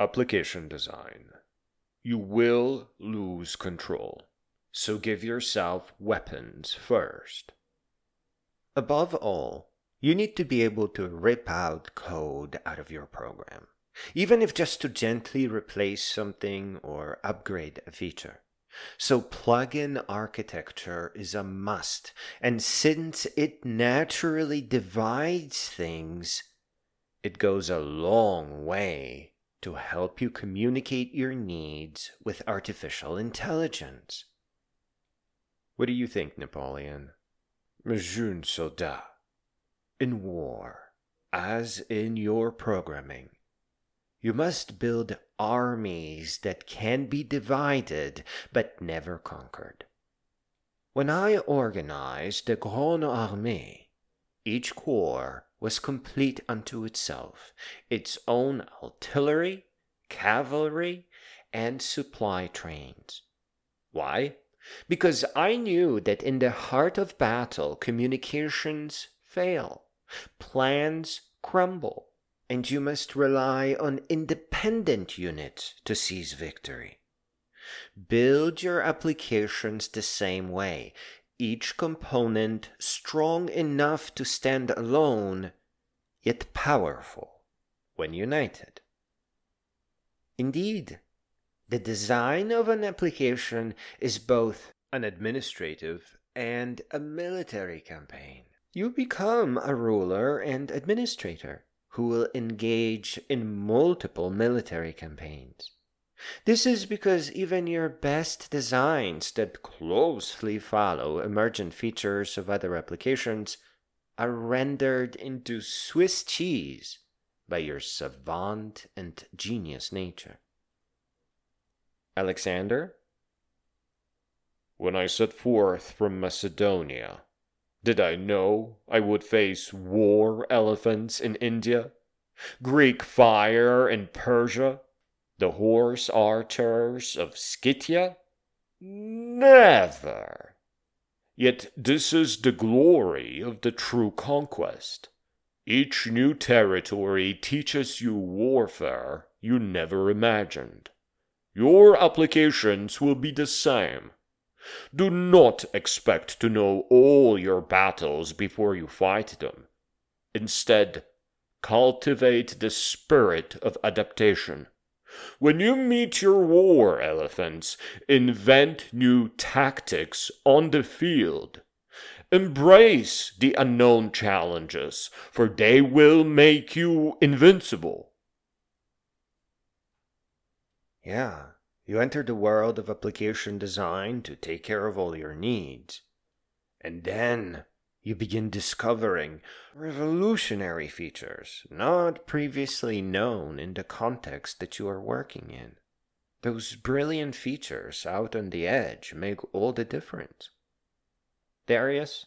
Application design. You will lose control, so give yourself weapons first. Above all, you need to be able to rip out code out of your program, even if just to gently replace something or upgrade a feature. So plugin architecture is a must, and since it naturally divides things, it goes a long way to help you communicate your needs with artificial intelligence. What do you think, Napoleon? Jeune soldat. In war, as in your programming, you must build armies that can be divided but never conquered. When I organized the Grande Armée, each corps was complete unto itself, its own artillery, cavalry, and supply trains. Why? Because I knew that in the heart of battle, communications fail, plans crumble, and you must rely on independent units to seize victory. Build your applications the same way, each component strong enough to stand alone, yet powerful when united. Indeed, the design of an application is both an administrative and a military campaign. You become a ruler and administrator who will engage in multiple military campaigns. This is because even your best designs that closely follow emergent features of other applications are rendered into Swiss cheese by your savant and genius nature. Alexander? When I set forth from Macedonia, did I know I would face war elephants in India, Greek fire in Persia, the horse archers of Scythia? Never! Yet this is the glory of the true conquest. Each new territory teaches you warfare you never imagined. Your applications will be the same. Do not expect to know all your battles before you fight them. Instead, cultivate the spirit of adaptation. When you meet your war elephants, invent new tactics on the field. Embrace the unknown challenges, for they will make you invincible. Yeah, you enter the world of application design to take care of all your needs. And then you begin discovering revolutionary features not previously known in the context that you are working in. Those brilliant features out on the edge make all the difference. Darius?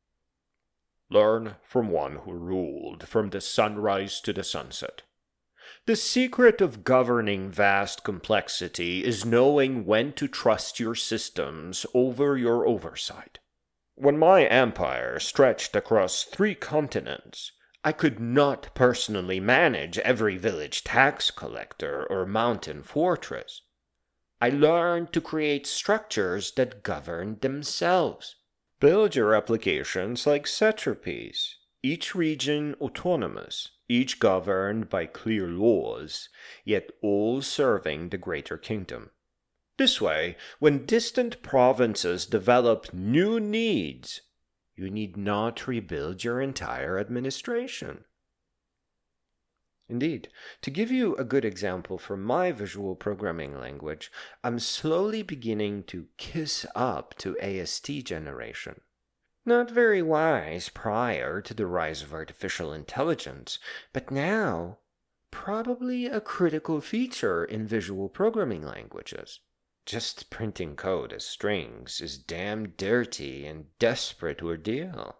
Learn from one who ruled from the sunrise to the sunset. The secret of governing vast complexity is knowing when to trust your systems over your oversight. When my empire stretched across 3 continents, I could not personally manage every village tax collector or mountain fortress. I learned to create structures that govern themselves. Build your applications like satrapies, each region autonomous, each governed by clear laws, yet all serving the greater kingdom. This way, when distant provinces develop new needs, you need not rebuild your entire administration. Indeed, to give you a good example from my visual programming language, I'm slowly beginning to kiss up to AST generation. Not very wise prior to the rise of artificial intelligence, but now probably a critical feature in visual programming languages. Just printing code as strings is damn dirty and desperate ordeal.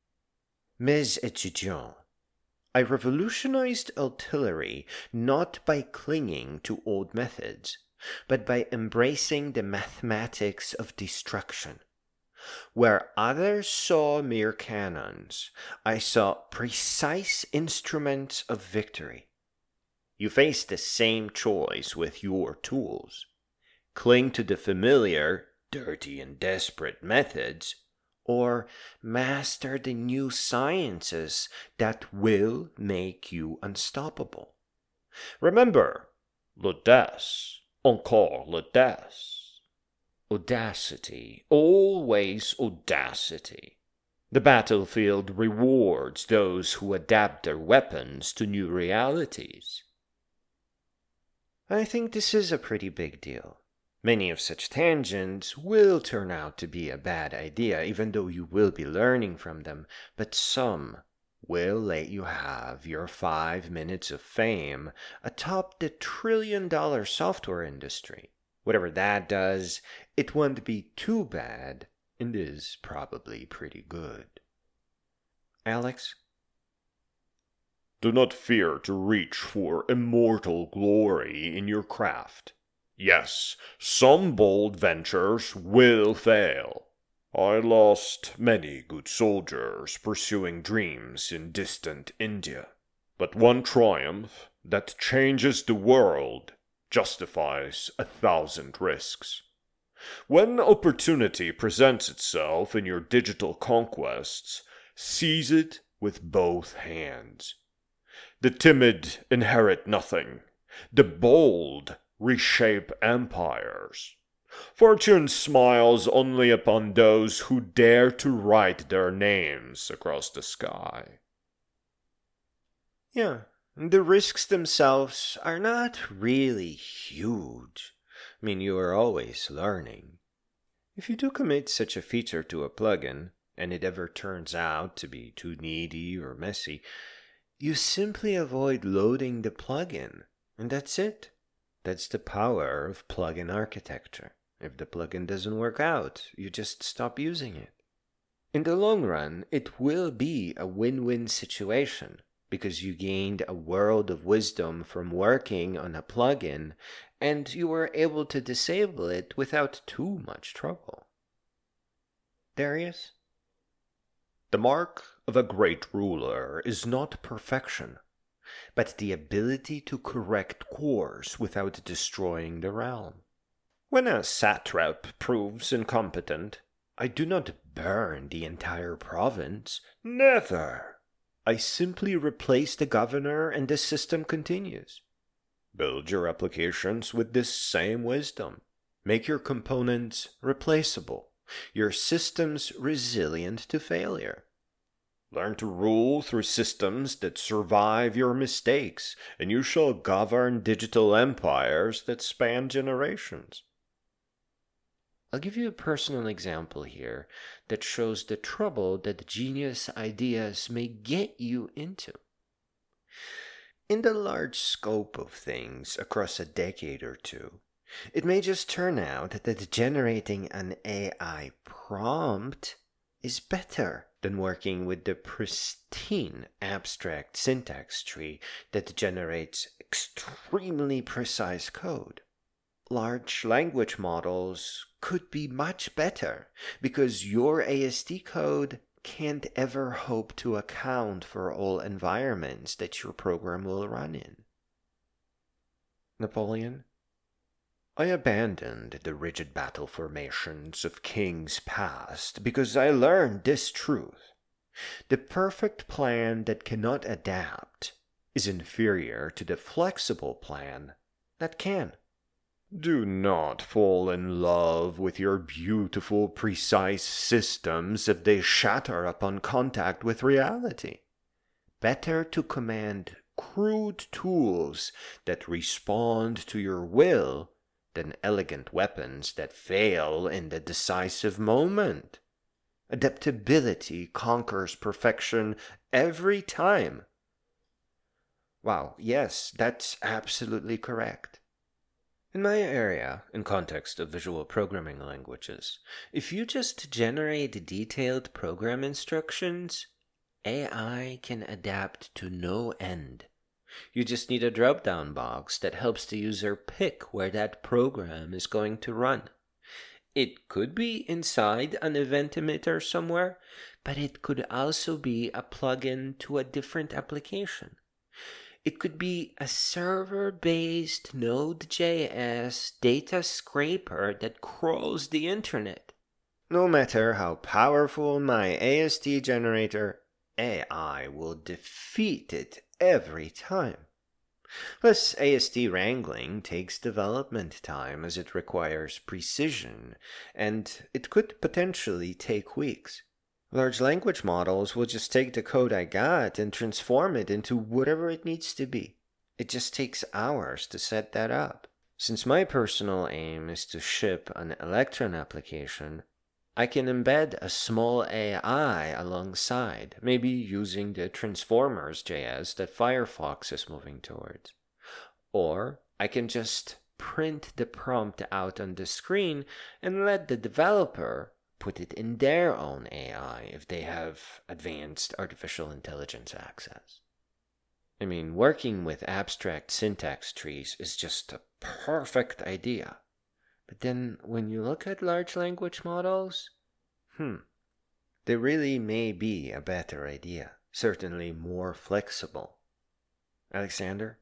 Mes étudiants, I revolutionized artillery not by clinging to old methods, but by embracing the mathematics of destruction. Where others saw mere cannons, I saw precise instruments of victory. You face the same choice with your tools. Cling to the familiar, dirty and desperate methods, or master the new sciences that will make you unstoppable. Remember, l'audace, encore l'audace. Audacity, always audacity. The battlefield rewards those who adapt their weapons to new realities. I think this is a pretty big deal. Many of such tangents will turn out to be a bad idea, even though you will be learning from them, but some will let you have your 5 minutes of fame atop the trillion-dollar software industry. Whatever that does, it won't be too bad, and is probably pretty good. Alex? Do not fear to reach for immortal glory in your craft. Yes, some bold ventures will fail. I lost many good soldiers pursuing dreams in distant India. But one triumph that changes the world justifies 1,000 risks. When opportunity presents itself in your digital conquests, seize it with both hands. The timid inherit nothing. The bold reshape empires. Fortune smiles only upon those who dare to write their names across the sky. Yeah, the risks themselves are not really huge. I mean, you are always learning. If you do commit such a feature to a plugin, and it ever turns out to be too needy or messy, you simply avoid loading the plugin, and that's it. That's the power of plugin architecture. If the plugin doesn't work out, you just stop using it. In the long run, it will be a win-win situation, because you gained a world of wisdom from working on a plugin, and you were able to disable it without too much trouble. Darius? The mark of a great ruler is not perfection, but the ability to correct course without destroying the realm. When a satrap proves incompetent, I do not burn the entire province. Never. I simply replace the governor and the system continues. Build your applications with this same wisdom. Make your components replaceable, your systems resilient to failure. Learn to rule through systems that survive your mistakes, and you shall govern digital empires that span generations. I'll give you a personal example here that shows the trouble that genius ideas may get you into. In the large scope of things across a decade or two, it may just turn out that generating an AI prompt is better than working with the pristine abstract syntax tree that generates extremely precise code. Large language models could be much better because your AST code can't ever hope to account for all environments that your program will run in. Napoleon? I abandoned the rigid battle formations of kings past because I learned this truth. The perfect plan that cannot adapt is inferior to the flexible plan that can. Do not fall in love with your beautiful, precise systems if they shatter upon contact with reality. Better to command crude tools that respond to your will than elegant weapons that fail in the decisive moment. Adaptability conquers perfection every time. Wow, yes, that's absolutely correct. In my area, in context of visual programming languages, if you just generate detailed program instructions, AI can adapt to no end. You just need a drop-down box that helps the user pick where that program is going to run. It could be inside an event emitter somewhere, but it could also be a plugin to a different application. It could be a server-based Node.js data scraper that crawls the internet. No matter how powerful my AST generator, AI will defeat it every time. Plus, AST wrangling takes development time as it requires precision, and it could potentially take weeks. Large language models will just take the code I got and transform it into whatever it needs to be. It just takes hours to set that up. Since my personal aim is to ship an Electron application, I can embed a small AI alongside, maybe using the Transformers.js that Firefox is moving towards. Or I can just print the prompt out on the screen and let the developer put it in their own AI if they have advanced artificial intelligence access. I mean, working with abstract syntax trees is just a perfect idea. But then when you look at large language models, they really may be a better idea. Certainly more flexible. Alexander?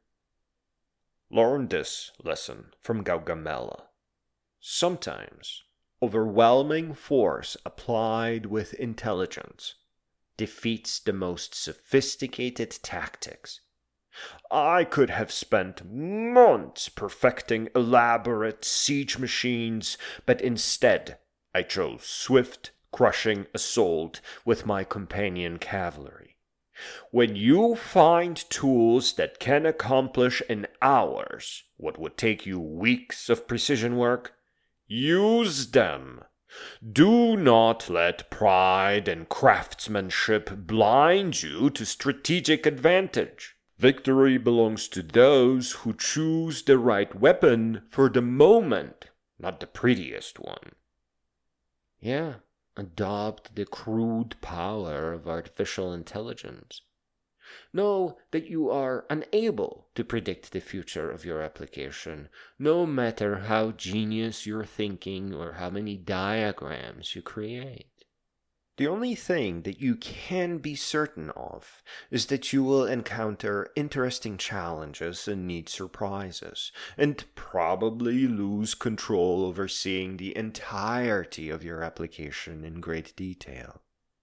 Learn this lesson from Gaugamela. Sometimes overwhelming force applied with intelligence defeats the most sophisticated tactics. I could have spent months perfecting elaborate siege machines, but instead I chose swift, crushing assault with my companion cavalry. When you find tools that can accomplish in hours what would take you weeks of precision work, use them. Do not let pride and craftsmanship blind you to strategic advantage. Victory belongs to those who choose the right weapon for the moment, not the prettiest one. Yeah, adopt the crude power of artificial intelligence. Know that you are unable to predict the future of your application, no matter how genius your thinking or how many diagrams you create. The only thing that you can be certain of is that you will encounter interesting challenges and neat surprises, and probably lose control over seeing the entirety of your application in great detail.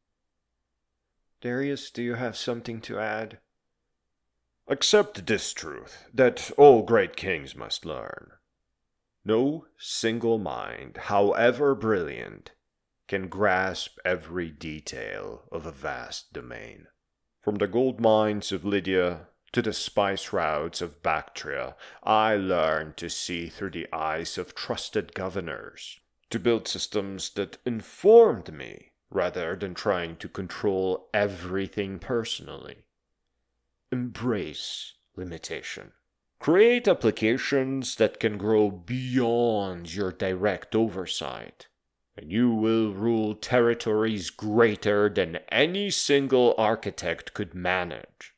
Darius, do you have something to add? Accept this truth, that all great kings must learn. No single mind, however brilliant, can grasp every detail of a vast domain. From the gold mines of Lydia to the spice routes of Bactria, I learned to see through the eyes of trusted governors, to build systems that informed me rather than trying to control everything personally. Embrace limitation. Create applications that can grow beyond your direct oversight, and you will rule territories greater than any single architect could manage.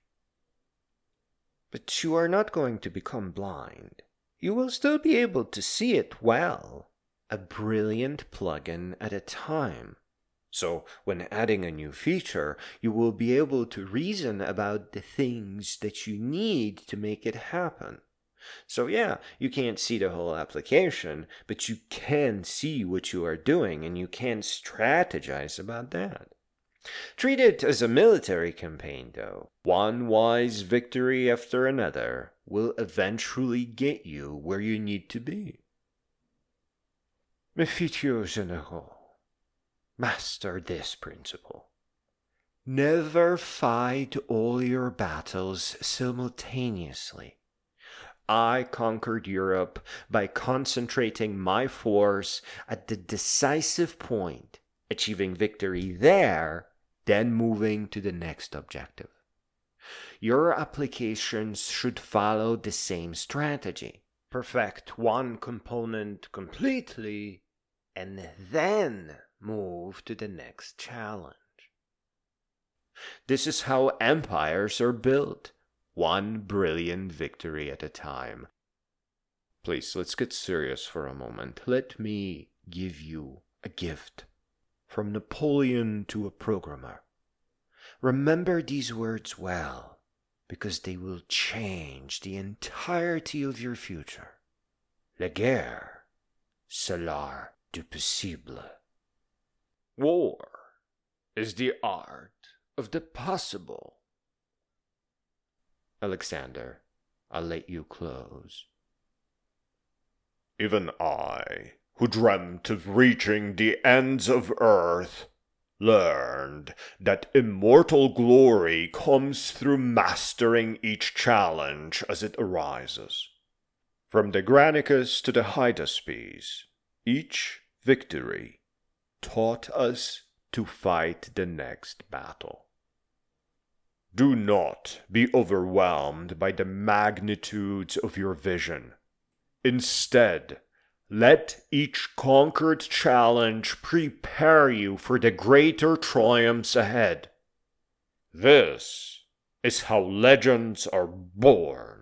But you are not going to become blind. You will still be able to see it well, a brilliant plugin at a time. So, when adding a new feature, you will be able to reason about the things that you need to make it happen. So yeah, you can't see the whole application, but you can see what you are doing, and you can strategize about that. Treat it as a military campaign, though. One wise victory after another will eventually get you where you need to be. Mes futurs généraux, master this principle. Never fight all your battles simultaneously. I conquered Europe by concentrating my force at the decisive point, achieving victory there, then moving to the next objective. Your applications should follow the same strategy. Perfect one component completely, and then move to the next challenge. This is how empires are built, one brilliant victory at a time. Please, let's get serious for a moment. Let me give you a gift. From Napoleon to a programmer. Remember these words well. because they will change the entirety of your future. La guerre, c'est l'art du possible. War is the art of the possible. Alexander, I'll let you close. Even I, who dreamt of reaching the ends of earth, learned that immortal glory comes through mastering each challenge as it arises. From the Granicus to the Hydaspes, each victory taught us to fight the next battle. Do not be overwhelmed by the magnitudes of your vision. Instead, let each conquered challenge prepare you for the greater triumphs ahead. This is how legends are born.